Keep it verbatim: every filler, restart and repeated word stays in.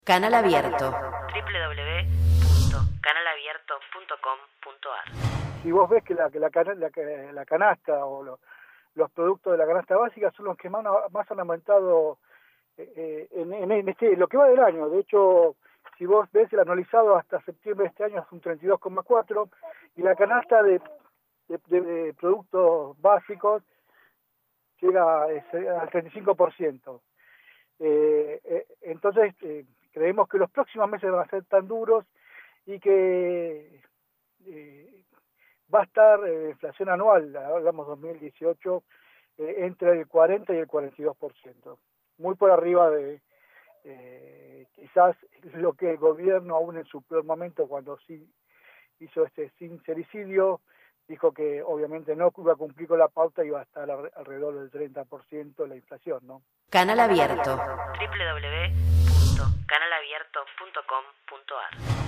Canal Abierto. doble u doble u doble u punto canal abierto punto com punto a r. Si vos ves que la, que la, cana, la, la canasta o lo, los productos de la canasta básica son los que más, más han aumentado eh, en, en, en este, lo que va del año. De hecho, si vos ves el anualizado hasta septiembre de este año es un treinta y dos coma cuatro y la canasta de, de, de, de productos básicos llega al treinta y cinco por ciento. Eh, eh, entonces eh, creemos que los próximos meses van a ser tan duros y que eh, va a estar eh, inflación anual, hablamos dos mil dieciocho, eh, entre el cuarenta y el cuarenta y dos por ciento, muy por arriba de eh, quizás lo que el gobierno aún en su peor momento, cuando sí hizo este sincericidio, dijo que obviamente no iba a cumplir con la pauta y iba a estar alrededor del treinta por ciento la inflación, ¿no? Canal Abierto. doble u doble u doble u punto canal abierto punto com punto a r.